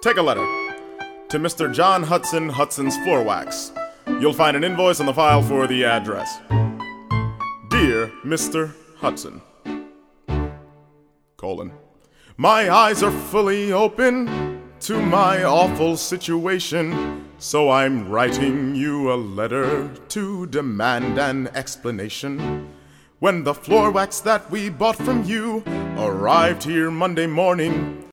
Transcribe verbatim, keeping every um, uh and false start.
Take a letter to Mister John Hudson, Hudson's Floor Wax. You'll find an invoice on the file for the address. Dear Mister Hudson, colon, my eyes are fully open to my awful situation, so I'm writing you a letter to demand an explanation. When the floor wax that we bought from you arrived here Monday morning,